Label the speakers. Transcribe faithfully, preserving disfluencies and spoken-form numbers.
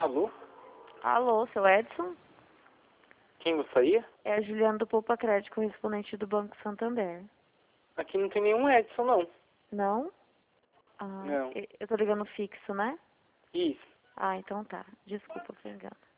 Speaker 1: Alô?
Speaker 2: Alô, seu Edson?
Speaker 1: Quem gostaria?
Speaker 2: É a Juliana do Poupa Crédito, correspondente do Banco Santander.
Speaker 1: Aqui não tem nenhum Edson, não.
Speaker 2: Não? Ah,
Speaker 1: Não.
Speaker 2: eu tô ligando fixo, né?
Speaker 1: Isso.
Speaker 2: Ah, então tá. Desculpa, por engano.